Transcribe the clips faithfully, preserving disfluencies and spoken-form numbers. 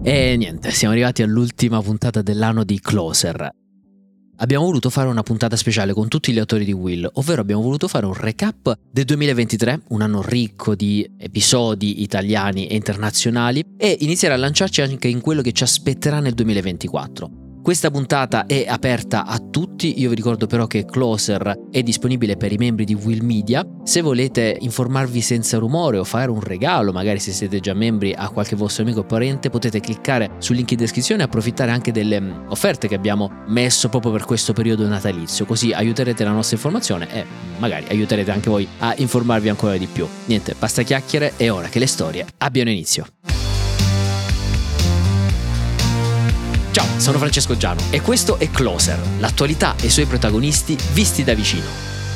E niente, siamo arrivati all'ultima puntata dell'anno di Closer. Abbiamo voluto fare una puntata speciale con tutti gli autori di Will, ovvero abbiamo voluto fare un recap del duemilaventitré, un anno ricco di episodi italiani e internazionali, e iniziare a lanciarci anche in quello che ci aspetterà nel duemilaventiquattro. Questa puntata è aperta a tutti, io vi ricordo però che Closer è disponibile per i membri di Will Media. Se volete informarvi senza rumore o fare un regalo, magari se siete già membri a qualche vostro amico o parente, potete cliccare sul link in descrizione e approfittare anche delle offerte che abbiamo messo proprio per questo periodo natalizio, così aiuterete la nostra informazione e magari aiuterete anche voi a informarvi ancora di più. Niente, basta chiacchiere, è ora che le storie abbiano inizio. Ciao, sono Francesco Giano e questo è Closer, l'attualità e i suoi protagonisti visti da vicino.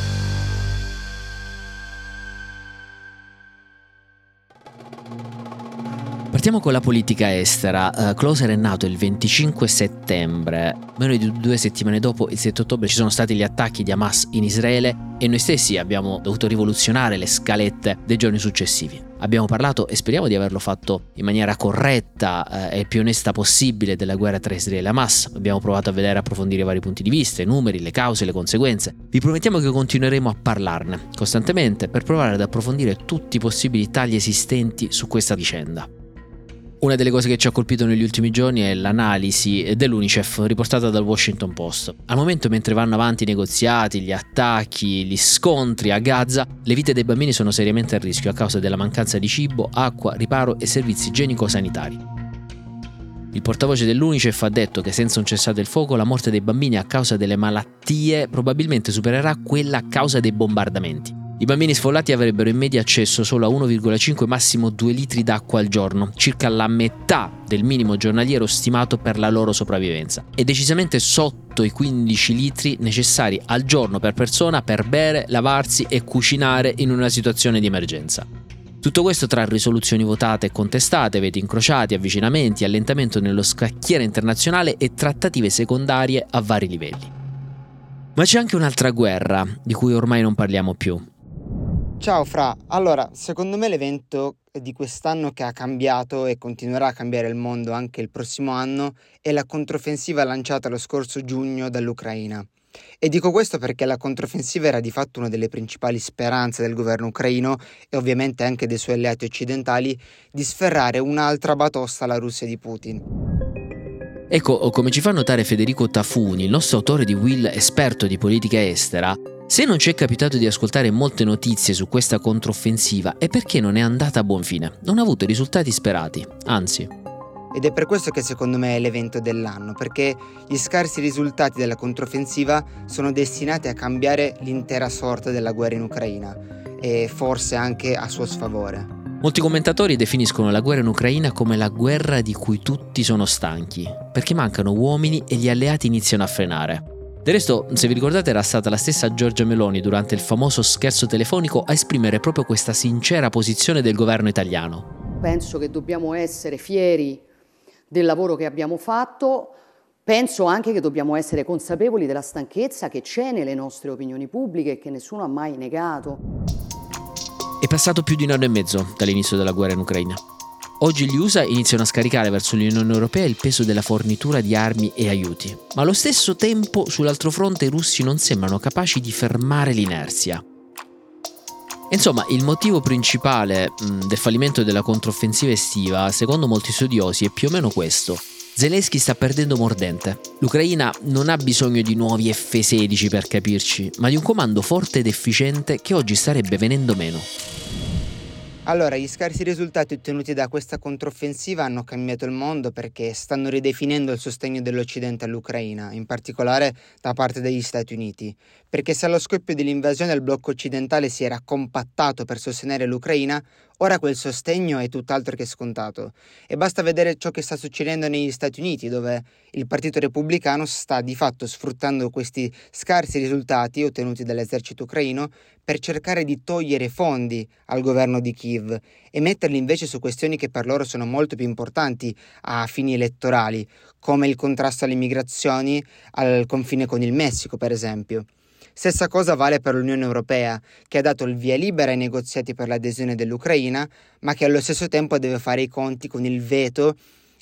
Partiamo con la politica estera. Uh, Closer è nato il venticinque settembre. Meno di due settimane dopo, il sette ottobre, ci sono stati gli attacchi di Hamas in Israele e noi stessi abbiamo dovuto rivoluzionare le scalette dei giorni successivi. Abbiamo parlato e speriamo di averlo fatto in maniera corretta eh, e più onesta possibile della guerra tra Israele e Hamas. Abbiamo provato a vedere e approfondire i vari punti di vista, i numeri, le cause, le conseguenze. Vi promettiamo che continueremo a parlarne costantemente per provare ad approfondire tutti i possibili tagli esistenti su questa vicenda. Una delle cose che ci ha colpito negli ultimi giorni è l'analisi dell'UNICEF riportata dal Washington Post. Al momento, mentre vanno avanti i negoziati, gli attacchi, gli scontri a Gaza, le vite dei bambini sono seriamente a rischio a causa della mancanza di cibo, acqua, riparo e servizi igienico-sanitari. Il portavoce dell'UNICEF ha detto che senza un cessate il fuoco la morte dei bambini a causa delle malattie probabilmente supererà quella a causa dei bombardamenti. I bambini sfollati avrebbero in media accesso solo a uno virgola cinque massimo due litri d'acqua al giorno, circa la metà del minimo giornaliero stimato per la loro sopravvivenza, e decisamente sotto i quindici litri necessari al giorno per persona per bere, lavarsi e cucinare in una situazione di emergenza. Tutto questo tra risoluzioni votate e contestate, veti incrociati, avvicinamenti, allentamento nello scacchiere internazionale e trattative secondarie a vari livelli. Ma c'è anche un'altra guerra, di cui ormai non parliamo più. Ciao Fra, allora secondo me l'evento di quest'anno che ha cambiato e continuerà a cambiare il mondo anche il prossimo anno è la controffensiva lanciata lo scorso giugno dall'Ucraina. E dico questo perché la controffensiva era di fatto una delle principali speranze del governo ucraino e ovviamente anche dei suoi alleati occidentali di sferrare un'altra batosta alla Russia di Putin. Ecco, come ci fa notare Federico Tafuni, il nostro autore di Will esperto di politica estera, se non ci è capitato di ascoltare molte notizie su questa controffensiva è perché non è andata a buon fine, non ha avuto i risultati sperati, anzi. Ed è per questo che secondo me è l'evento dell'anno, perché gli scarsi risultati della controffensiva sono destinati a cambiare l'intera sorte della guerra in Ucraina e forse anche a suo sfavore. Molti commentatori definiscono la guerra in Ucraina come la guerra di cui tutti sono stanchi, perché mancano uomini e gli alleati iniziano a frenare. Del resto, se vi ricordate, era stata la stessa Giorgia Meloni durante il famoso scherzo telefonico a esprimere proprio questa sincera posizione del governo italiano. Penso che dobbiamo essere fieri del lavoro che abbiamo fatto, penso anche che dobbiamo essere consapevoli della stanchezza che c'è nelle nostre opinioni pubbliche e che nessuno ha mai negato. È passato più di un anno e mezzo dall'inizio della guerra in Ucraina. Oggi gli U S A iniziano a scaricare verso l'Unione Europea il peso della fornitura di armi e aiuti, ma allo stesso tempo sull'altro fronte i russi non sembrano capaci di fermare l'inerzia. Insomma, il motivo principale mh, del fallimento della controffensiva estiva, secondo molti studiosi, è più o meno questo. Zelensky sta perdendo mordente. L'Ucraina non ha bisogno di nuovi F sedici per capirci, ma di un comando forte ed efficiente che oggi starebbe venendo meno. Allora, gli scarsi risultati ottenuti da questa controffensiva hanno cambiato il mondo perché stanno ridefinendo il sostegno dell'Occidente all'Ucraina, in particolare da parte degli Stati Uniti. Perché se allo scoppio dell'invasione il blocco occidentale si era compattato per sostenere l'Ucraina, ora quel sostegno è tutt'altro che scontato. E basta vedere ciò che sta succedendo negli Stati Uniti, dove il Partito Repubblicano sta di fatto sfruttando questi scarsi risultati ottenuti dall'esercito ucraino per cercare di togliere fondi al governo di Kiev e metterli invece su questioni che per loro sono molto più importanti a fini elettorali, come il contrasto alle migrazioni al confine con il Messico, per esempio. Stessa cosa vale per l'Unione Europea, che ha dato il via libera ai negoziati per l'adesione dell'Ucraina, ma che allo stesso tempo deve fare i conti con il veto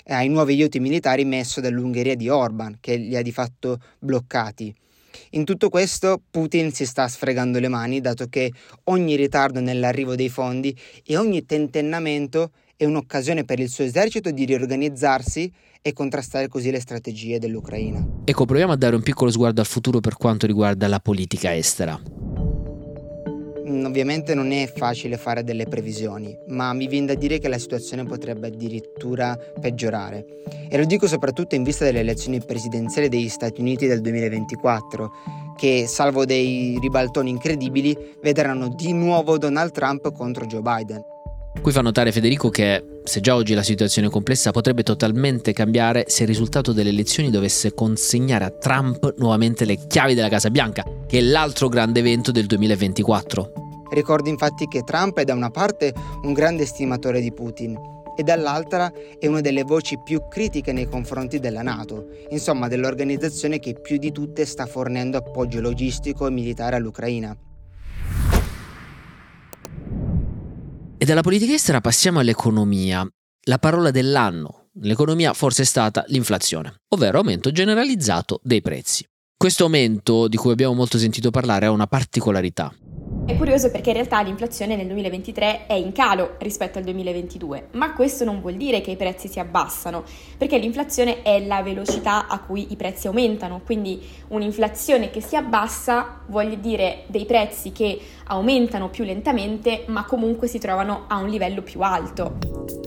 ai nuovi aiuti militari messi dall'Ungheria di Orban, che li ha di fatto bloccati. In tutto questo Putin si sta sfregando le mani, dato che ogni ritardo nell'arrivo dei fondi e ogni tentennamento è un'occasione per il suo esercito di riorganizzarsi e contrastare così le strategie dell'Ucraina. Ecco, proviamo a dare un piccolo sguardo al futuro per quanto riguarda la politica estera. Ovviamente non è facile fare delle previsioni, ma mi viene da dire che la situazione potrebbe addirittura peggiorare. E lo dico soprattutto in vista delle elezioni presidenziali degli Stati Uniti del duemilaventiquattro, che, salvo dei ribaltoni incredibili, vedranno di nuovo Donald Trump contro Joe Biden. Qui fa notare Federico che, se già oggi la situazione è complessa, potrebbe totalmente cambiare se il risultato delle elezioni dovesse consegnare a Trump nuovamente le chiavi della Casa Bianca, che è l'altro grande evento del duemilaventiquattro. Ricordo infatti che Trump è da una parte un grande estimatore di Putin e dall'altra è una delle voci più critiche nei confronti della NATO, insomma dell'organizzazione che più di tutte sta fornendo appoggio logistico e militare all'Ucraina. E dalla politica estera passiamo all'economia. La parola dell'anno nell'economia forse è stata l'inflazione, ovvero aumento generalizzato dei prezzi. Questo aumento, di cui abbiamo molto sentito parlare, ha una particolarità. È curioso perché in realtà l'inflazione nel duemilaventitré è in calo rispetto al duemilaventidue, ma questo non vuol dire che i prezzi si abbassano, perché l'inflazione è la velocità a cui i prezzi aumentano, quindi un'inflazione che si abbassa vuol dire dei prezzi che aumentano più lentamente, ma comunque si trovano a un livello più alto.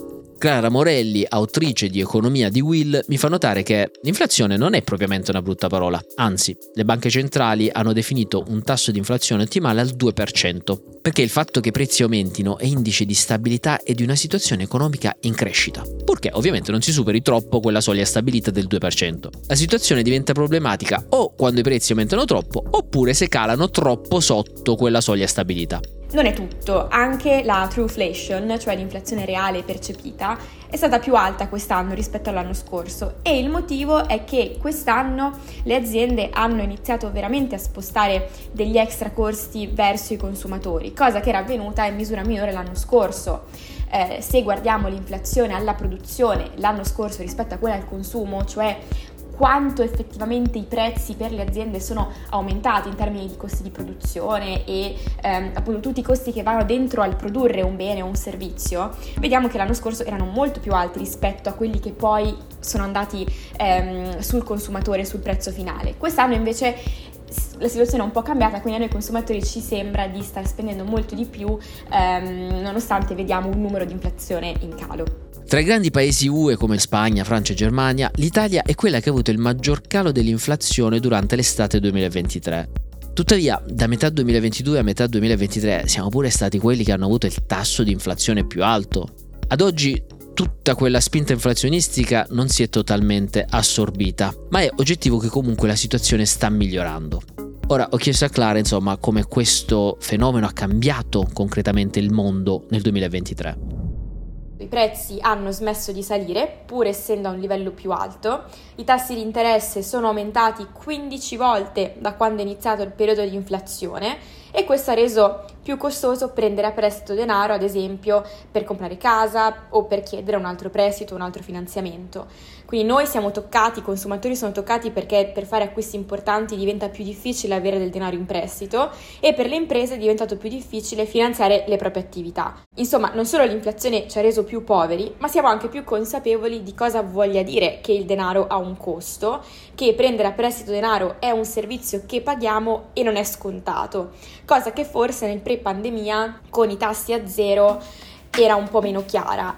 Clara Morelli, autrice di Economia di Will, mi fa notare che l'inflazione non è propriamente una brutta parola, anzi, le banche centrali hanno definito un tasso di inflazione ottimale al due per cento, perché il fatto che i prezzi aumentino è indice di stabilità e di una situazione economica in crescita, purché ovviamente non si superi troppo quella soglia stabilita del due per cento. La situazione diventa problematica o quando i prezzi aumentano troppo, oppure se calano troppo sotto quella soglia stabilita. Non è tutto, anche la trueflation, cioè l'inflazione reale percepita, è stata più alta quest'anno rispetto all'anno scorso e il motivo è che quest'anno le aziende hanno iniziato veramente a spostare degli extra costi verso i consumatori, cosa che era avvenuta in misura minore l'anno scorso. Eh, se guardiamo l'inflazione alla produzione l'anno scorso rispetto a quella al consumo, cioè quanto effettivamente i prezzi per le aziende sono aumentati in termini di costi di produzione e ehm, appunto tutti i costi che vanno dentro al produrre un bene o un servizio, vediamo che l'anno scorso erano molto più alti rispetto a quelli che poi sono andati ehm, sul consumatore, sul prezzo finale. Quest'anno invece la situazione è un po' cambiata, quindi a noi consumatori ci sembra di star spendendo molto di più ehm, nonostante vediamo un numero di inflazione in calo. Tra i grandi paesi U E come Spagna, Francia e Germania, l'Italia è quella che ha avuto il maggior calo dell'inflazione durante l'estate duemilaventitré. Tuttavia, da metà duemilaventidue a metà duemilaventitré siamo pure stati quelli che hanno avuto il tasso di inflazione più alto. Ad oggi tutta quella spinta inflazionistica non si è totalmente assorbita, ma è oggettivo che comunque la situazione sta migliorando. Ora ho chiesto a Clara, insomma, come questo fenomeno ha cambiato concretamente il mondo nel duemilaventitré. I prezzi hanno smesso di salire, pur essendo a un livello più alto. I tassi di interesse sono aumentati quindici volte da quando è iniziato il periodo di inflazione e questo ha reso più costoso prendere a prestito denaro, ad esempio, per comprare casa o per chiedere un altro prestito o un altro finanziamento. Quindi noi siamo toccati, i consumatori sono toccati perché per fare acquisti importanti diventa più difficile avere del denaro in prestito e per le imprese è diventato più difficile finanziare le proprie attività. Insomma, non solo l'inflazione ci ha reso più poveri, ma siamo anche più consapevoli di cosa voglia dire che il denaro ha un costo, che prendere a prestito denaro è un servizio che paghiamo e non è scontato, cosa che forse nel pre-pandemia con i tassi a zero era un po' meno chiara.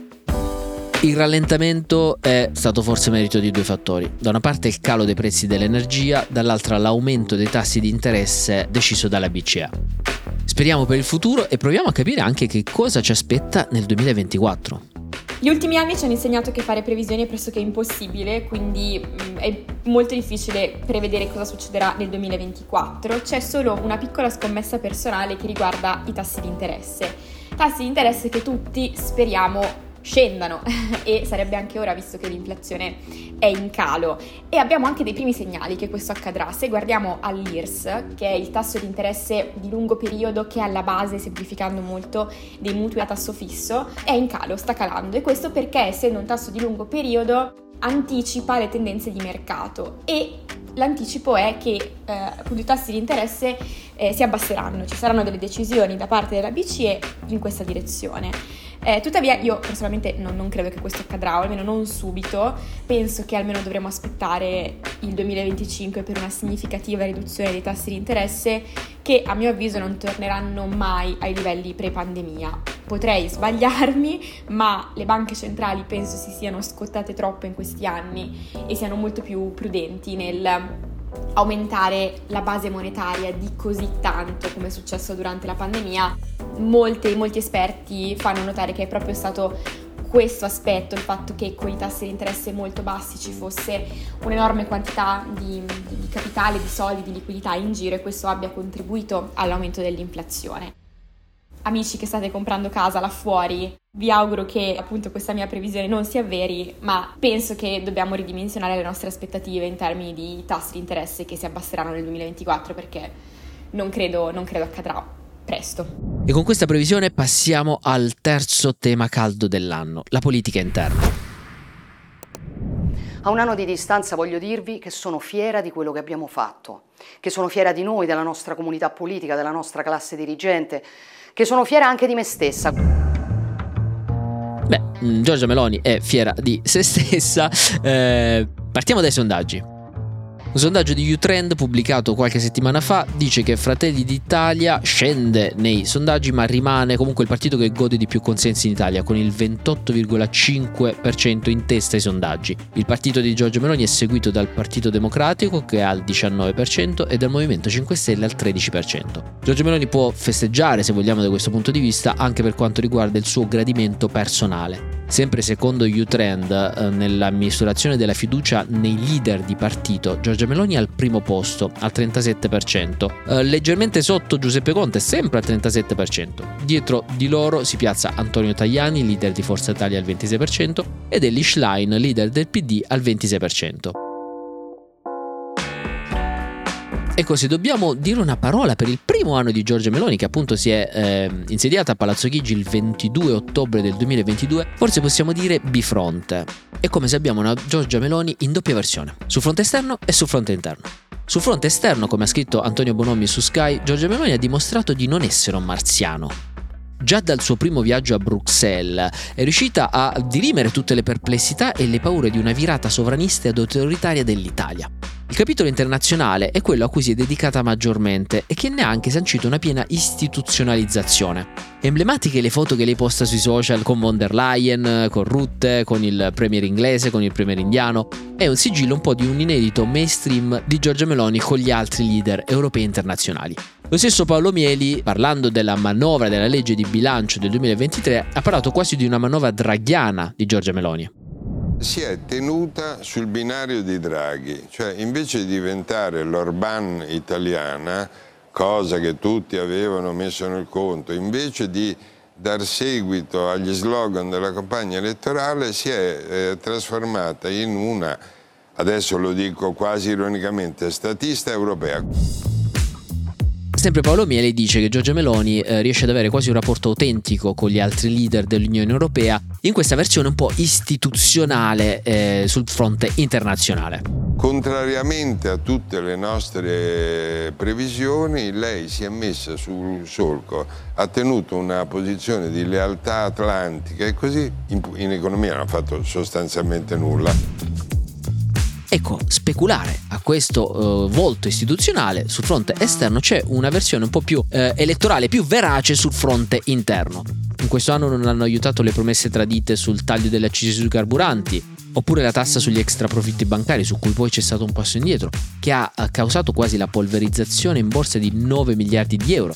Il rallentamento è stato forse merito di due fattori. Da una parte il calo dei prezzi dell'energia, dall'altra l'aumento dei tassi di interesse deciso dalla B C E. Speriamo per il futuro e proviamo a capire anche che cosa ci aspetta nel duemilaventiquattro. Gli ultimi anni ci hanno insegnato che fare previsioni è pressoché impossibile, quindi mh, è molto difficile prevedere cosa succederà nel duemilaventiquattro. C'è solo una piccola scommessa personale che riguarda i tassi di interesse. Tassi di interesse che tutti speriamo scendano e sarebbe anche ora, visto che l'inflazione è in calo, e abbiamo anche dei primi segnali che questo accadrà. Se guardiamo all'I R S, che è il tasso di interesse di lungo periodo che è alla base, semplificando molto, dei mutui a tasso fisso, è in calo, sta calando, e questo perché, essendo un tasso di lungo periodo, anticipa le tendenze di mercato, e l'anticipo è che eh, appunto i tassi di interesse eh, si abbasseranno, ci saranno delle decisioni da parte della B C E in questa direzione. Eh, tuttavia io personalmente non, non credo che questo accadrà, o almeno non subito. Penso che almeno dovremo aspettare il duemilaventicinque per una significativa riduzione dei tassi di interesse, che a mio avviso non torneranno mai ai livelli pre-pandemia. Potrei sbagliarmi, ma le banche centrali penso si siano scottate troppo in questi anni e siano molto più prudenti nel aumentare la base monetaria di così tanto come è successo durante la pandemia. Molti, molti esperti fanno notare che è proprio stato questo aspetto, il fatto che con i tassi di interesse molto bassi ci fosse un'enorme quantità di, di capitale, di soldi, di liquidità in giro, e questo abbia contribuito all'aumento dell'inflazione. Amici che state comprando casa là fuori, vi auguro che appunto questa mia previsione non si avveri, ma penso che dobbiamo ridimensionare le nostre aspettative in termini di tassi di interesse che si abbasseranno nel duemilaventiquattro, perché non credo, non credo accadrà presto. E con questa previsione passiamo al terzo tema caldo dell'anno, la politica interna. A un anno di distanza voglio dirvi che sono fiera di quello che abbiamo fatto, che sono fiera di noi, della nostra comunità politica, della nostra classe dirigente, che sono fiera anche di me stessa. Beh, Giorgia Meloni è fiera di se stessa. Eh, partiamo dai sondaggi. Un sondaggio di Utrend pubblicato qualche settimana fa dice che Fratelli d'Italia scende nei sondaggi, ma rimane comunque il partito che gode di più consensi in Italia, con il ventotto virgola cinque per cento in testa ai sondaggi. Il partito di Giorgia Meloni è seguito dal Partito Democratico, che ha il diciannove per cento, e dal Movimento cinque Stelle al tredici per cento. Giorgia Meloni può festeggiare, se vogliamo, da questo punto di vista, anche per quanto riguarda il suo gradimento personale. Sempre secondo Utrend, eh, nella misurazione della fiducia nei leader di partito, Giorgia Meloni è al primo posto, al trentasette per cento, eh, leggermente sotto Giuseppe Conte, sempre al trentasette per cento. Dietro di loro si piazza Antonio Tajani, leader di Forza Italia, al ventisei per cento, ed Elly Schlein, leader del P D, al ventisei per cento. Ecco, se dobbiamo dire una parola per il primo anno di Giorgia Meloni, che appunto si è eh, insediata a Palazzo Chigi il ventidue ottobre del duemilaventidue, forse possiamo dire bifronte. È come se abbiamo una Giorgia Meloni in doppia versione, sul fronte esterno e sul fronte interno. Sul fronte esterno, come ha scritto Antonio Bonomi su Sky, Giorgia Meloni ha dimostrato di non essere un marziano. Già dal suo primo viaggio a Bruxelles è riuscita a dirimere tutte le perplessità e le paure di una virata sovranista ed autoritaria dell'Italia. Il capitolo internazionale è quello a cui si è dedicata maggiormente e che ne ha anche sancito una piena istituzionalizzazione. Emblematiche le foto che lei posta sui social con von der Leyen, con Rutte, con il premier inglese, con il premier indiano. È un sigillo un po' di un inedito mainstream di Giorgia Meloni con gli altri leader europei e internazionali. Lo stesso Paolo Mieli, parlando della manovra della legge di bilancio del duemilaventitré, ha parlato quasi di una manovra draghiana di Giorgia Meloni. Si è tenuta sul binario di Draghi, cioè invece di diventare l'Orban italiana, cosa che tutti avevano messo nel conto, invece di dar seguito agli slogan della campagna elettorale, si è eh, trasformata in una, adesso lo dico quasi ironicamente, statista europea. Sempre Paolo Mieli dice che Giorgia Meloni eh, riesce ad avere quasi un rapporto autentico con gli altri leader dell'Unione Europea in questa versione un po' istituzionale eh, sul fronte internazionale. Contrariamente a tutte le nostre previsioni, lei si è messa sul solco, ha tenuto una posizione di lealtà atlantica e così in, in economia non ha fatto sostanzialmente nulla. Ecco, speculare a questo uh, volto istituzionale sul fronte esterno c'è una versione un po' più uh, elettorale, più verace sul fronte interno. In questo anno non hanno aiutato le promesse tradite sul taglio delle accise sui carburanti, oppure la tassa sugli extraprofitti bancari, su cui poi c'è stato un passo indietro, che ha causato quasi la polverizzazione in borsa di nove miliardi di euro.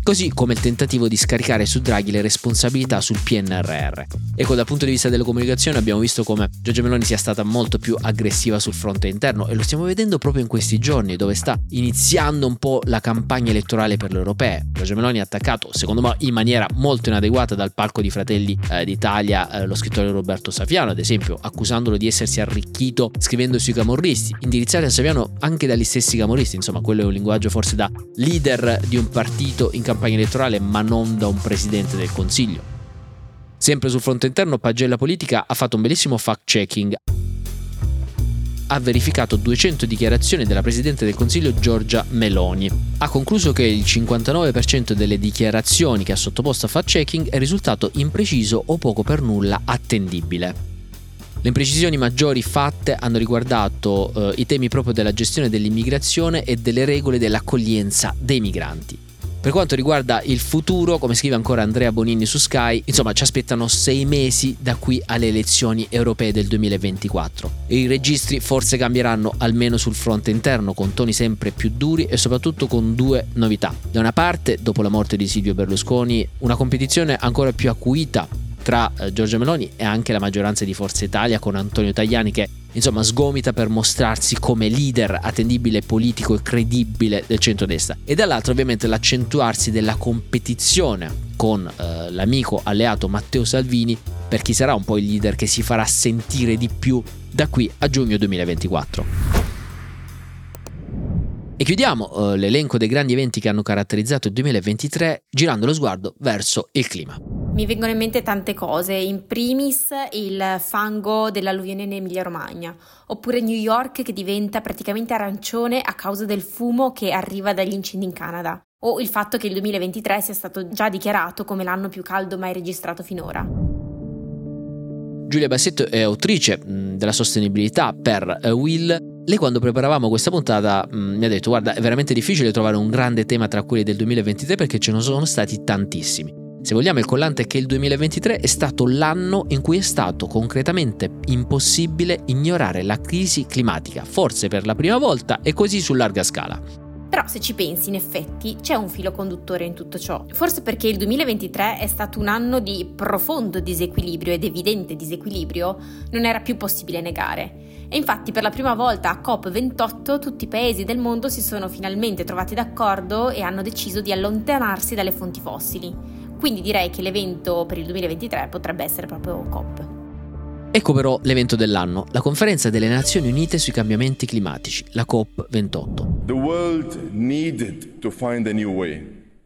così come il tentativo di scaricare su Draghi le responsabilità sul P N R R. Ecco, dal punto di vista delle comunicazioni abbiamo visto come Giorgia Meloni sia stata molto più aggressiva sul fronte interno, e lo stiamo vedendo proprio in questi giorni, dove sta iniziando un po' la campagna elettorale per le europee. Giorgia Meloni ha attaccato, secondo me in maniera molto inadeguata, dal palco di Fratelli eh, d'Italia eh, lo scrittore Roberto Saviano, ad esempio, accusandolo di essersi arricchito scrivendo sui camorristi, indirizzati a Saviano anche dagli stessi camorristi. Insomma, quello è un linguaggio forse da leader di un partito in campagna elettorale, ma non da un presidente del Consiglio. Sempre sul fronte interno, Pagella Politica ha fatto un bellissimo fact-checking. Ha verificato duecento dichiarazioni della Presidente del Consiglio Giorgia Meloni. Ha concluso che il cinquantanove per cento delle dichiarazioni che ha sottoposto a fact-checking è risultato impreciso o poco per nulla attendibile. Le imprecisioni maggiori fatte hanno riguardato eh, i temi proprio della gestione dell'immigrazione e delle regole dell'accoglienza dei migranti. Per quanto riguarda il futuro, come scrive ancora Andrea Bonini su Sky, insomma ci aspettano sei mesi da qui alle elezioni europee del duemilaventiquattro. E i registri forse cambieranno, almeno sul fronte interno, con toni sempre più duri e soprattutto con due novità. Da una parte, dopo la morte di Silvio Berlusconi, una competizione ancora più acuita tra eh, Giorgia Meloni e anche la maggioranza di Forza Italia, con Antonio Tajani che insomma sgomita per mostrarsi come leader attendibile, politico e credibile del centrodestra, e dall'altro ovviamente l'accentuarsi della competizione con eh, l'amico alleato Matteo Salvini per chi sarà un po' il leader che si farà sentire di più da qui a giugno duemilaventiquattro. E chiudiamo eh, l'elenco dei grandi eventi che hanno caratterizzato il duemilaventitré girando lo sguardo verso il clima. Mi vengono in mente tante cose, in primis il fango dell'alluvione in Emilia-Romagna, oppure New York che diventa praticamente arancione a causa del fumo che arriva dagli incendi in Canada, o il fatto che il duemilaventitré sia stato già dichiarato come l'anno più caldo mai registrato finora. Giulia Bassetto è autrice mh, della sostenibilità per uh, Will. Lei, quando preparavamo questa puntata, mh, mi ha detto: guarda, è veramente difficile trovare un grande tema tra quelli del duemilaventitré perché ce ne sono stati tantissimi. Se vogliamo, il collante è che il duemilaventitré è stato l'anno in cui è stato concretamente impossibile ignorare la crisi climatica, forse per la prima volta e così su larga scala. Però se ci pensi, in effetti c'è un filo conduttore in tutto ciò. Forse perché il duemilaventitré è stato un anno di profondo disequilibrio ed evidente disequilibrio, non era più possibile negare. E infatti per la prima volta a COP ventotto tutti i paesi del mondo si sono finalmente trovati d'accordo e hanno deciso di allontanarsi dalle fonti fossili. Quindi direi che l'evento per il duemilaventitré potrebbe essere proprio COP. Ecco però l'evento dell'anno, la conferenza delle Nazioni Unite sui cambiamenti climatici, la COP ventotto. The world needed to find a new way.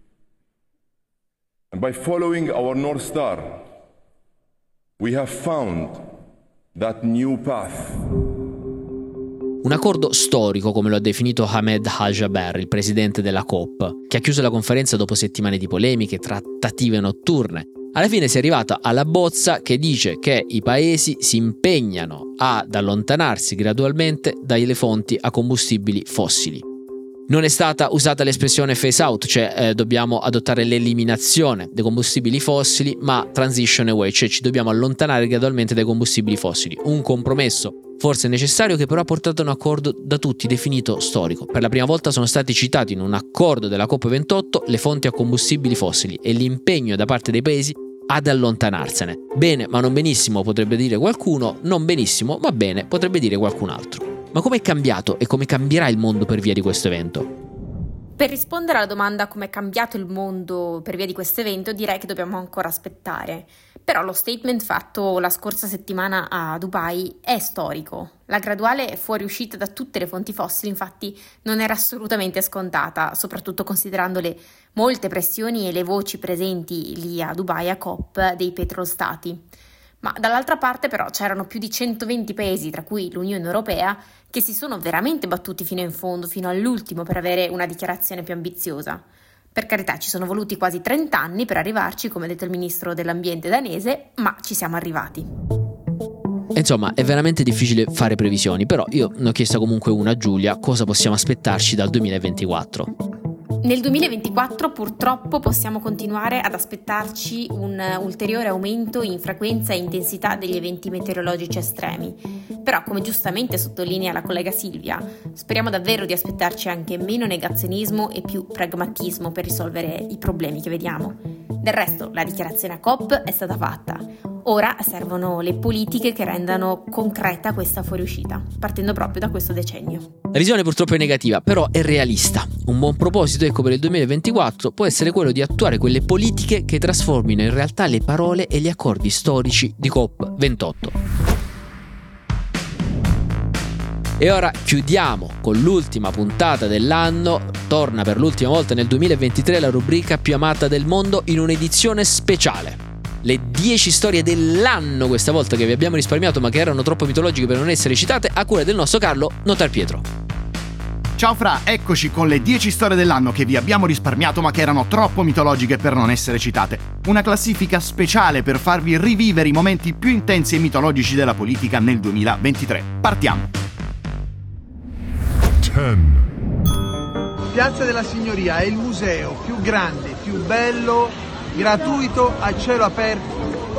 And by following our North Star, we have found that new path. Un accordo storico, come lo ha definito Ahmed Al-Jaber, il presidente della COP, che ha chiuso la conferenza dopo settimane di polemiche, trattative notturne. Alla fine si è arrivata alla bozza che dice che i paesi si impegnano ad allontanarsi gradualmente dalle fonti a combustibili fossili. Non è stata usata l'espressione phase out, cioè eh, dobbiamo adottare l'eliminazione dei combustibili fossili, ma transition away, cioè ci dobbiamo allontanare gradualmente dai combustibili fossili. Un compromesso forse necessario, che però ha portato a un accordo da tutti definito storico. Per la prima volta sono stati citati in un accordo della COP ventotto le fonti a combustibili fossili e l'impegno da parte dei paesi ad allontanarsene. Bene, ma non benissimo, potrebbe dire qualcuno, non benissimo, ma bene, potrebbe dire qualcun altro. Ma come è cambiato e come cambierà il mondo per via di questo evento? Per rispondere alla domanda come è cambiato il mondo per via di questo evento, direi che dobbiamo ancora aspettare. Però lo statement fatto la scorsa settimana a Dubai è storico. La graduale fuoriuscita da tutte le fonti fossili, infatti, non era assolutamente scontata, soprattutto considerando le molte pressioni e le voci presenti lì a Dubai a COP dei petrostati. Ma dall'altra parte però c'erano più di centoventi paesi, tra cui l'Unione Europea, che si sono veramente battuti fino in fondo, fino all'ultimo, per avere una dichiarazione più ambiziosa. Per carità, ci sono voluti quasi trenta anni per arrivarci, come ha detto il ministro dell'ambiente danese, ma ci siamo arrivati. Insomma, è veramente difficile fare previsioni, però io ne ho chiesta comunque una a Giulia: cosa possiamo aspettarci dal duemilaventiquattro? Nel duemilaventiquattro purtroppo possiamo continuare ad aspettarci un ulteriore aumento in frequenza e intensità degli eventi meteorologici estremi. Però, come giustamente sottolinea la collega Silvia, speriamo davvero di aspettarci anche meno negazionismo e più pragmatismo per risolvere i problemi che vediamo. Del resto, la dichiarazione a COP è stata fatta. Ora servono le politiche che rendano concreta questa fuoriuscita, partendo proprio da questo decennio. La visione purtroppo è negativa, però è realista. Un buon proposito, ecco, per il duemilaventiquattro può essere quello di attuare quelle politiche che trasformino in realtà le parole e gli accordi storici di COP ventotto. E ora chiudiamo con l'ultima puntata dell'anno. Torna per l'ultima volta nel duemilaventitré la rubrica più amata del mondo in un'edizione speciale. Le dieci storie dell'anno, questa volta, che vi abbiamo risparmiato ma che erano troppo mitologiche per non essere citate, a cura del nostro Carlo Notar Pietro. Ciao Fra, eccoci con le dieci storie dell'anno che vi abbiamo risparmiato ma che erano troppo mitologiche per non essere citate. Una classifica speciale per farvi rivivere i momenti più intensi e mitologici della politica nel duemilaventitré. Partiamo! dieci. Piazza della Signoria è il museo più grande, più bello, gratuito, a cielo aperto.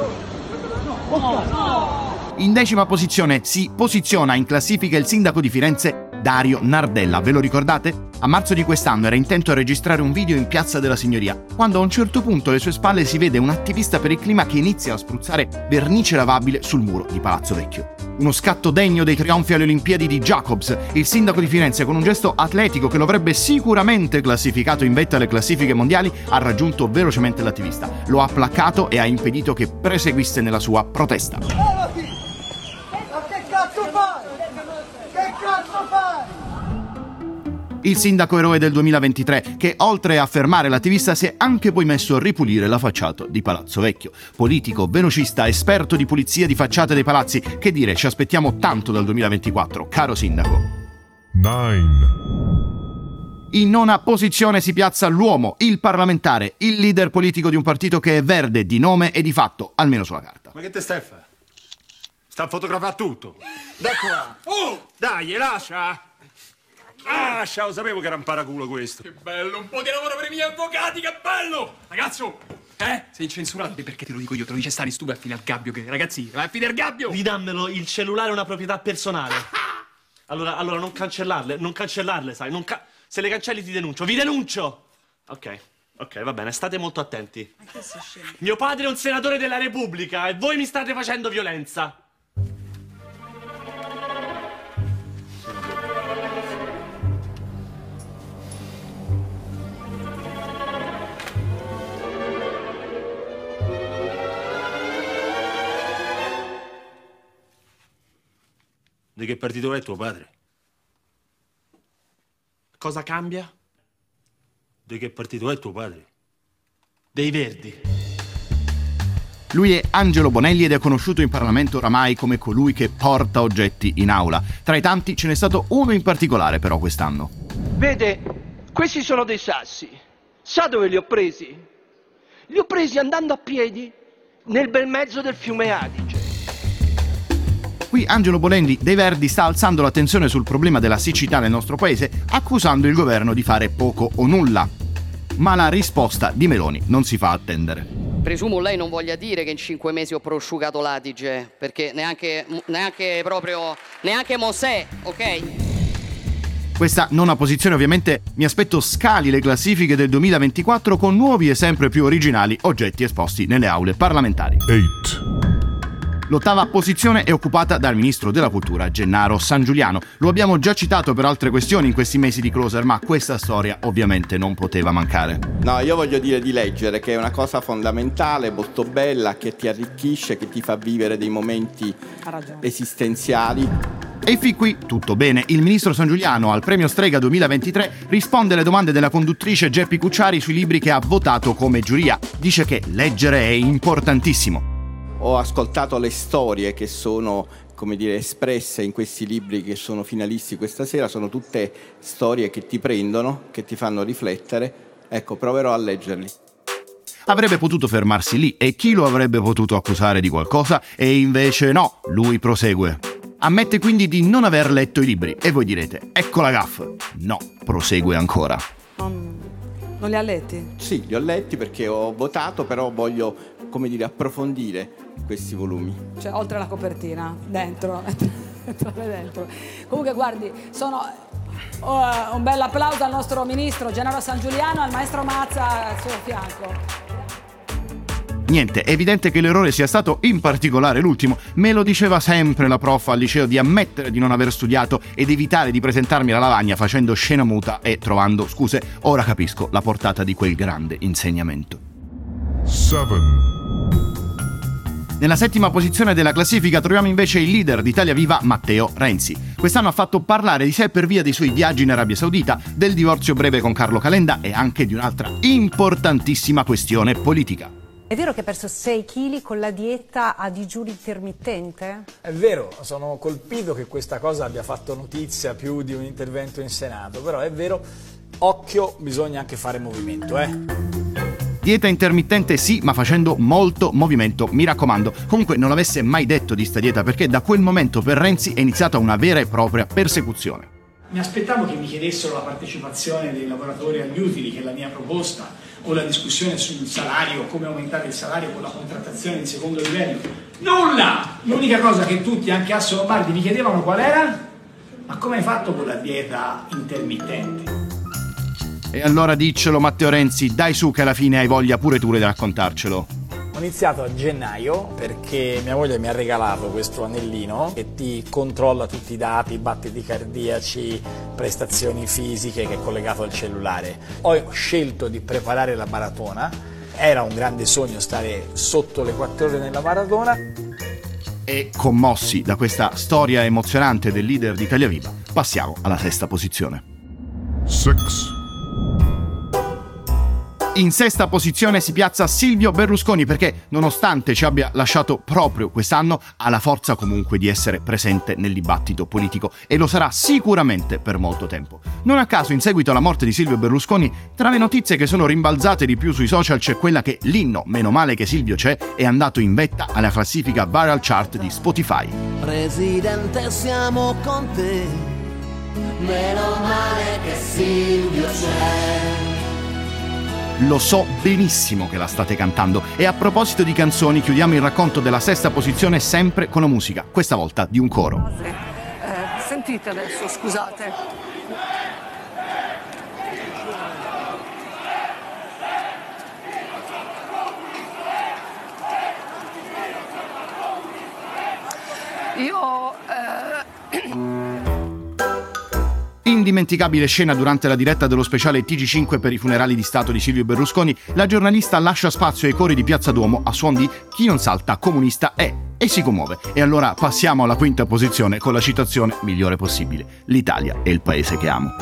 In decima posizione si posiziona in classifica il sindaco di Firenze Dario Nardella. Ve lo ricordate? A marzo di quest'anno era intento a registrare un video in Piazza della Signoria, quando a un certo punto alle sue spalle si vede un attivista per il clima che inizia a spruzzare vernice lavabile sul muro di Palazzo Vecchio. Uno scatto degno dei trionfi alle Olimpiadi di Jacobs. Il sindaco di Firenze, con un gesto atletico che lo avrebbe sicuramente classificato in vetta alle classifiche mondiali, ha raggiunto velocemente l'attivista, lo ha placcato e ha impedito che proseguisse nella sua protesta. Ma che cazzo fai? Che cazzo fai? Il sindaco eroe del duemilaventitré, che oltre a fermare l'attivista si è anche poi messo a ripulire la facciata di Palazzo Vecchio. Politico, velocista, esperto di pulizia di facciate dei palazzi, che dire, ci aspettiamo tanto dal duemilaventiquattro, caro sindaco. nove. In nona posizione si piazza l'uomo, il parlamentare, il leader politico di un partito che è verde di nome e di fatto, almeno sulla carta. Ma che te stai a fare? Sta a fotografare tutto. Da qua. Oh, dai, lascia. Lascia, lo sapevo che era un paraculo questo. Che bello, un po' di lavoro per i miei avvocati, che bello! Ragazzo, eh? Sei incensurabile perché te lo dico io, te lo dice Stani, tu vai a fine al gabbio, che ragazzi, vai a fine al gabbio! Ridammelo, il cellulare è una proprietà personale. Allora, allora non cancellarle, non cancellarle, sai, non ca- se le cancelli ti denuncio, vi denuncio! Ok, ok, va bene, state molto attenti. Ma che sei scemo? Mio padre è un senatore della Repubblica e voi mi state facendo violenza. Di che partito è tuo padre? Cosa cambia? Di che partito è tuo padre? Dei Verdi. Lui è Angelo Bonelli ed è conosciuto in Parlamento oramai come colui che porta oggetti in aula. Tra i tanti ce n'è stato uno in particolare però quest'anno. Vede, questi sono dei sassi. Sa dove li ho presi? Li ho presi andando a piedi nel bel mezzo del fiume Adige. Qui Angelo Bonelli dei Verdi sta alzando l'attenzione sul problema della siccità nel nostro paese, accusando il governo di fare poco o nulla. Ma la risposta di Meloni non si fa attendere. Presumo lei non voglia dire che in cinque mesi ho prosciugato l'Adige, perché neanche, neanche proprio, neanche Mosè, ok? Questa nona posizione ovviamente mi aspetto scali le classifiche del duemilaventiquattro con nuovi e sempre più originali oggetti esposti nelle aule parlamentari. otto. L'ottava posizione è occupata dal ministro della cultura Gennaro Sangiuliano. Lo abbiamo già citato per altre questioni in questi mesi di Closer, ma questa storia ovviamente non poteva mancare. No, io voglio dire di leggere, che è una cosa fondamentale, molto bella, che ti arricchisce, che ti fa vivere dei momenti esistenziali. E fin qui tutto bene. Il ministro Sangiuliano al premio Strega duemilaventitré risponde alle domande della conduttrice Geppi Cucciari sui libri che ha votato come giuria. Dice che leggere è importantissimo. Ho ascoltato le storie che sono, come dire, espresse in questi libri che sono finalisti questa sera, sono tutte storie che ti prendono, che ti fanno riflettere. Ecco, proverò a leggerli. Avrebbe potuto fermarsi lì e chi lo avrebbe potuto accusare di qualcosa? E invece no, lui prosegue. Ammette quindi di non aver letto i libri e voi direte, ecco la gaffe. No, prosegue ancora. Non, Non li ha letti? Sì, li ho letti perché ho votato, però voglio, come dire, approfondire questi volumi. Cioè, oltre la copertina, dentro, entrare dentro. Comunque, guardi, sono... Oh, un bel applauso al nostro ministro Gennaro Sangiuliano e al maestro Mazza al suo fianco. Niente, è evidente che l'errore sia stato in particolare l'ultimo. Me lo diceva sempre la prof al liceo di ammettere di non aver studiato ed evitare di presentarmi alla lavagna facendo scena muta e trovando scuse. Ora capisco la portata di quel grande insegnamento. sette. Nella settima posizione della classifica troviamo invece il leader d'Italia Viva, Matteo Renzi. Quest'anno ha fatto parlare di sé per via dei suoi viaggi in Arabia Saudita, del divorzio breve con Carlo Calenda e anche di un'altra importantissima questione politica. È vero che ha perso sei chili con la dieta a digiuno intermittente? È vero, sono colpito che questa cosa abbia fatto notizia più di un intervento in Senato, però è vero, occhio, bisogna anche fare movimento, eh. Dieta intermittente sì, ma facendo molto movimento, mi raccomando. Comunque non l'avesse mai detto di sta dieta, perché da quel momento per Renzi è iniziata una vera e propria persecuzione. Mi aspettavo che mi chiedessero la partecipazione dei lavoratori agli utili, che è la mia proposta, o la discussione sul salario, come aumentare il salario con la contrattazione di secondo livello. Nulla! L'unica cosa che tutti, anche Asso Lombardi, mi chiedevano qual era? Ma come hai fatto con la dieta intermittente? E allora diccelo Matteo Renzi, dai su che alla fine hai voglia pure tu di raccontarcelo. Ho iniziato a gennaio perché mia moglie mi ha regalato questo anellino che ti controlla tutti i dati, battiti cardiaci, prestazioni fisiche, che è collegato al cellulare. Ho scelto di preparare la maratona, era un grande sogno stare sotto le quattro ore nella maratona. E commossi da questa storia emozionante del leader di Italia Viva, passiamo alla sesta posizione. sei. In sesta posizione si piazza Silvio Berlusconi perché, nonostante ci abbia lasciato proprio quest'anno, ha la forza comunque di essere presente nel dibattito politico e lo sarà sicuramente per molto tempo. Non a caso, in seguito alla morte di Silvio Berlusconi, tra le notizie che sono rimbalzate di più sui social c'è quella che l'inno "Meno male che Silvio c'è" è andato in vetta alla classifica Viral Chart di Spotify. Presidente, siamo con te, meno male che Silvio c'è. Lo so benissimo che la state cantando e a proposito di canzoni chiudiamo il racconto della sesta posizione sempre con la musica, questa volta di un coro. Eh, sentite adesso, scusate. Io... Eh... Indimenticabile scena durante la diretta dello speciale T G cinque per i funerali di Stato di Silvio Berlusconi. La giornalista lascia spazio ai cori di Piazza Duomo a suon di "Chi non salta comunista è" e si commuove. E allora passiamo alla quinta posizione con la citazione migliore possibile: "L'Italia è il paese che amo".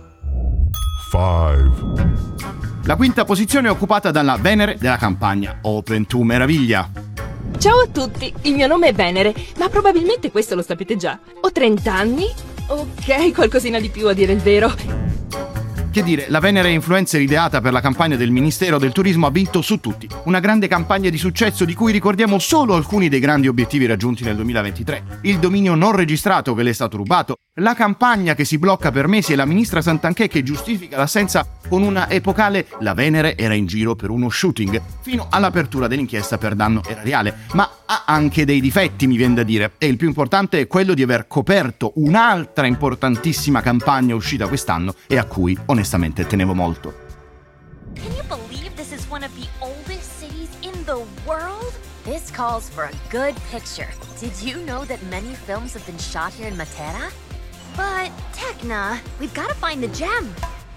cinque. La quinta posizione è occupata dalla Venere della Campania. Open to meraviglia. Ciao a tutti, il mio nome è Venere, ma probabilmente questo lo sapete già. Ho trenta anni. Ok, qualcosina di più a dire il vero. Che dire, la Venere influencer ideata per la campagna del Ministero del Turismo ha vinto su tutti. Una grande campagna di successo di cui ricordiamo solo alcuni dei grandi obiettivi raggiunti nel duemilaventitré. Il dominio non registrato che le è stato rubato, la campagna che si blocca per mesi e la ministra Santanchè che giustifica l'assenza con una epocale "La Venere era in giro per uno shooting", fino all'apertura dell'inchiesta per danno erariale. Ma ha anche dei difetti, mi viene da dire, e il più importante è quello di aver coperto un'altra importantissima campagna uscita quest'anno e a cui onestamente tenevo molto. Can you believe this is one of the oldest cities in the world? This calls for a good picture. Did you know that many films have been shot here in Matera? But, Tecna, we've got to find the gem.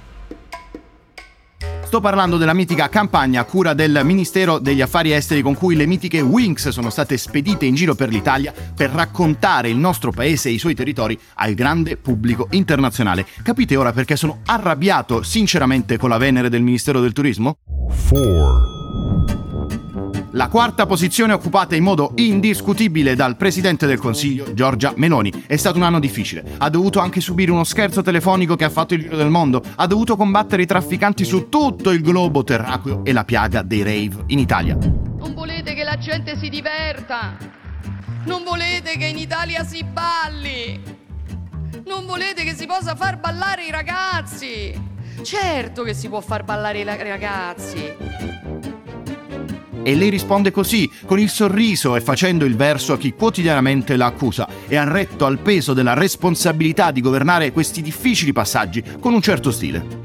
Sto parlando della mitica campagna a cura del Ministero degli Affari Esteri con cui le mitiche Wings sono state spedite in giro per l'Italia per raccontare il nostro paese e i suoi territori al grande pubblico internazionale. Capite ora perché sono arrabbiato sinceramente con la Venere del Ministero del Turismo? quattro. La quarta posizione è occupata in modo indiscutibile dal Presidente del Consiglio, Giorgia Meloni. È stato un anno difficile. Ha dovuto anche subire uno scherzo telefonico che ha fatto il giro del mondo. Ha dovuto combattere i trafficanti su tutto il globo terracqueo e la piaga dei rave in Italia. Non volete che la gente si diverta. Non volete che in Italia si balli. Non volete che si possa far ballare i ragazzi. Certo che si può far ballare i ragazzi. E lei risponde così, con il sorriso e facendo il verso a chi quotidianamente la accusa e ha retto al peso della responsabilità di governare questi difficili passaggi con un certo stile.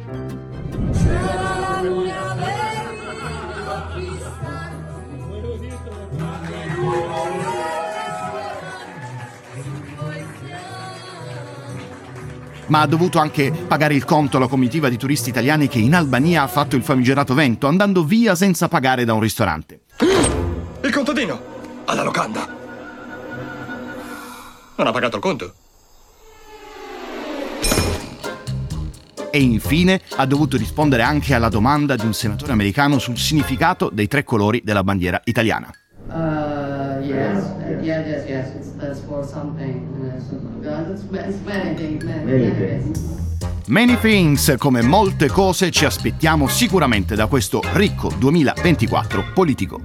Ma ha dovuto anche pagare il conto alla comitiva di turisti italiani che in Albania ha fatto il famigerato vento, andando via senza pagare da un ristorante. Il contadino! Alla locanda! Non ha pagato il conto. E infine ha dovuto rispondere anche alla domanda di un senatore americano sul significato dei tre colori della bandiera italiana. Uh, yes, yes, yes, yes, it's, it's for something. It's many things, many, many things. Many things, come molte cose, ci aspettiamo sicuramente da questo ricco duemilaventiquattro politico.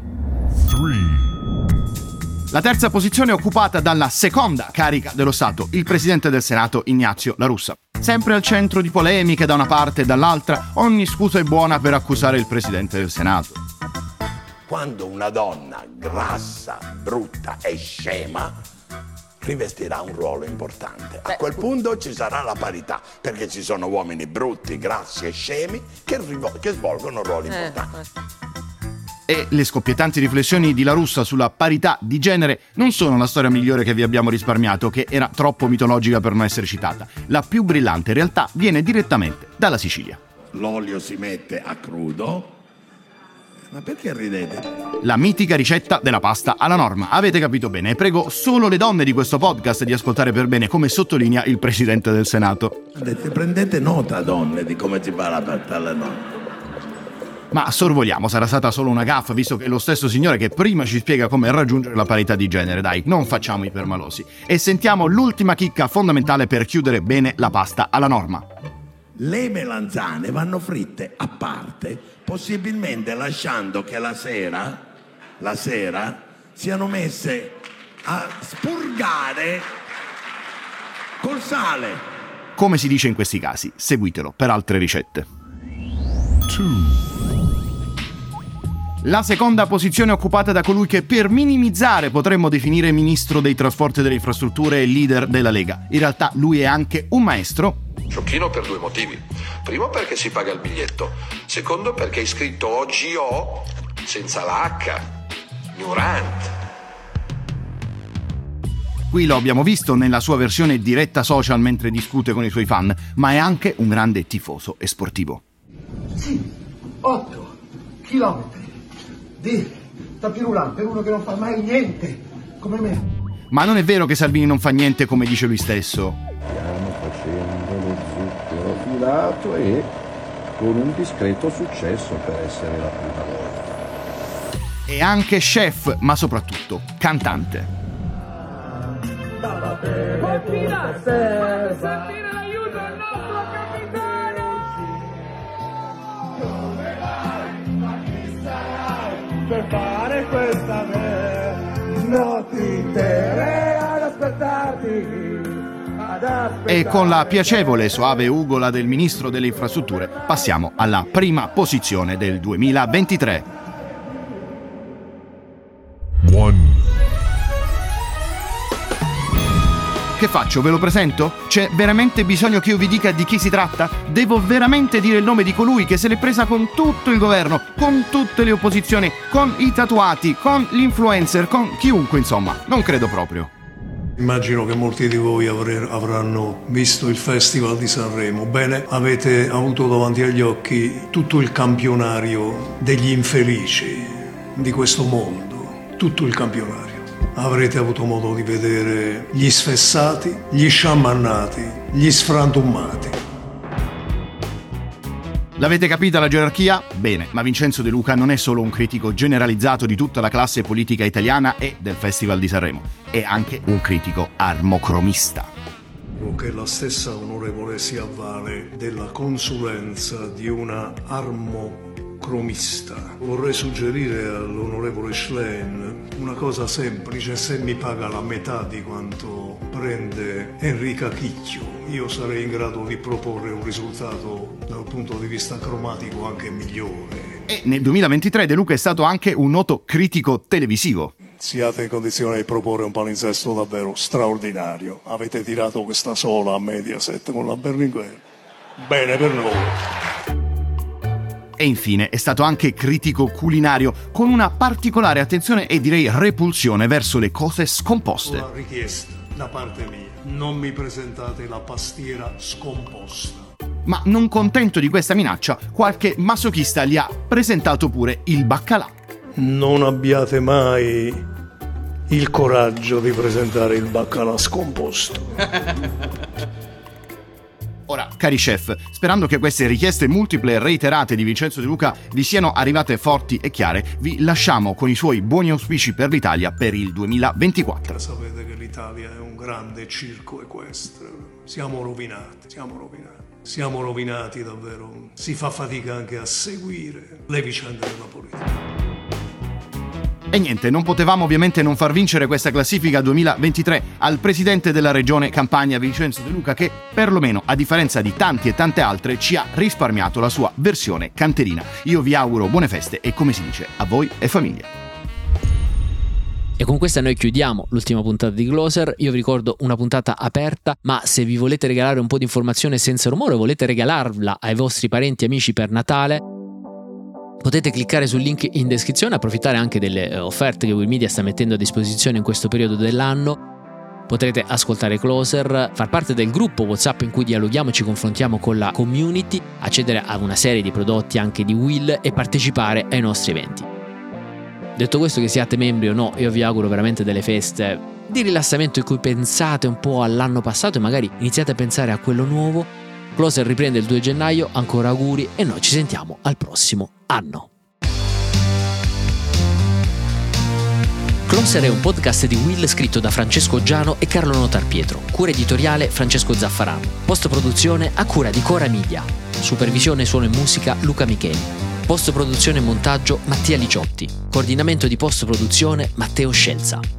La terza posizione è occupata dalla seconda carica dello Stato, il presidente del Senato Ignazio La Russa. Sempre al centro di polemiche da una parte e dall'altra, ogni scusa è buona per accusare il presidente del Senato. Quando una donna grassa, brutta e scema rivestirà un ruolo importante. A quel punto ci sarà la parità, perché ci sono uomini brutti, grassi e scemi che, rivo- che svolgono ruoli importanti. E le scoppiettanti riflessioni di La Russa sulla parità di genere non sono la storia migliore che vi abbiamo risparmiato, che era troppo mitologica per non essere citata. La più brillante in realtà viene direttamente dalla Sicilia. L'olio si mette a crudo. Ma perché ridete? La mitica ricetta della pasta alla norma. Avete capito bene, e prego solo le donne di questo podcast di ascoltare per bene, come sottolinea il presidente del Senato. Prendete nota, donne, di come si fa la pasta alla norma. Ma sorvoliamo, sarà stata solo una gaffa, visto che è lo stesso signore che prima ci spiega come raggiungere la parità di genere. Dai, non facciamo i permalosi. E sentiamo l'ultima chicca fondamentale per chiudere bene la pasta alla norma. Le melanzane vanno fritte a parte, possibilmente lasciando che la sera, la sera siano messe a spurgare col sale. Come si dice in questi casi, seguitelo per altre ricette. La seconda posizione è occupata da colui che per minimizzare potremmo definire ministro dei trasporti e delle infrastrutture e leader della Lega. In realtà lui è anche un maestro. Sciocchino per due motivi. Primo perché si paga il biglietto. Secondo perché è iscritto O G O senza la H. Ignorante. Qui lo abbiamo visto nella sua versione diretta social mentre discute con i suoi fan, ma è anche un grande tifoso e sportivo. Sì, otto chilometri di tapirulan per uno che non fa mai niente, come me. Ma non è vero che Salvini non fa niente come dice lui stesso. Stiamo facendo lo zucchero filato e con un discreto successo per essere la prima volta. È anche chef, ma soprattutto cantante. Sentire l'aiuto del nostro capitano! Dove vai? Ma chi sarai per fare questa me? Non ti terrei ad aspettarti. E con la piacevole e soave ugola del ministro delle infrastrutture passiamo alla prima posizione del duemilaventitré. One. Che faccio? Ve lo presento? C'è veramente bisogno che io vi dica di chi si tratta? Devo veramente dire il nome di colui che se l'è presa con tutto il governo, con tutte le opposizioni, con i tatuati, con gli influencer, con chiunque, insomma. Non credo proprio. Immagino che molti di voi avre- avranno visto il Festival di Sanremo. Bene, avete avuto davanti agli occhi tutto il campionario degli infelici di questo mondo, tutto il campionario. Avrete avuto modo di vedere gli sfessati, gli sciamannati, gli sfrantumati. L'avete capita la gerarchia? Bene, ma Vincenzo De Luca non è solo un critico generalizzato di tutta la classe politica italiana e del Festival di Sanremo, è anche un critico armocromista. Che la stessa onorevole si avvale della consulenza di una armocromista. Vorrei suggerire all'onorevole Schlein una cosa semplice: se mi paga la metà di quanto prende Enrica Chicchio, io sarei in grado di proporre un risultato dal punto di vista cromatico anche migliore. E nel duemilaventitré De Luca è stato anche un noto critico televisivo. Siate in condizione di proporre un palinsesto davvero straordinario. Avete tirato questa sola a Mediaset con la Berlinguer. Bene per noi. E infine è stato anche critico culinario, con una particolare attenzione e direi repulsione verso le cose scomposte. Una richiesta da parte mia: non mi presentate la pastiera scomposta. Ma non contento di questa minaccia, qualche masochista gli ha presentato pure il baccalà. Non abbiate mai il coraggio di presentare il baccalà scomposto. Ora, cari chef, sperando che queste richieste multiple e reiterate di Vincenzo De Luca vi siano arrivate forti e chiare, vi lasciamo con i suoi buoni auspici per l'Italia per il duemilaventiquattro. Sapete che l'Italia è un grande circo equestre. Siamo rovinati, siamo rovinati. Siamo rovinati davvero. Si fa fatica anche a seguire le vicende della politica. E niente, non potevamo ovviamente non far vincere questa classifica duemilaventitré al presidente della regione Campania Vincenzo De Luca, che perlomeno, a differenza di tanti e tante altre, ci ha risparmiato la sua versione canterina. Io vi auguro buone feste e, come si dice, a voi e famiglia. E con questa noi chiudiamo l'ultima puntata di Closer. Io vi ricordo una puntata aperta, ma se vi volete regalare un po' di informazione senza rumore, volete regalarla ai vostri parenti e amici per Natale, potete cliccare sul link in descrizione, approfittare anche delle offerte che Will Media sta mettendo a disposizione in questo periodo dell'anno. Potrete ascoltare Closer, far parte del gruppo WhatsApp in cui dialoghiamo e ci confrontiamo con la community, accedere a una serie di prodotti anche di Will e partecipare ai nostri eventi. Detto questo, che siate membri o no, io vi auguro veramente delle feste di rilassamento in cui pensate un po' all'anno passato e magari iniziate a pensare a quello nuovo. Closer riprende il due gennaio, ancora auguri e noi ci sentiamo al prossimo anno. Closer è un podcast di Will scritto da Francesco Giano e Carlo Notarpietro, cura editoriale Francesco Zaffarano, post-produzione a cura di Cora Media, supervisione suono e musica Luca Micheli, post-produzione e montaggio Mattia Liciotti, coordinamento di post-produzione Matteo Scelza.